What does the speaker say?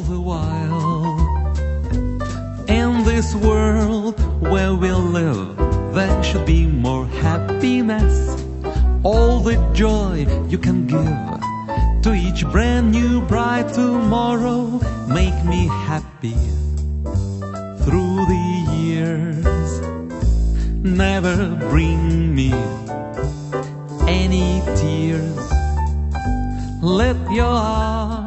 the while. In this world where we live, there should be more happiness. All the joy you can give to each brand new bright tomorrow. Make me happy through the years. Never bring me any tears. Let your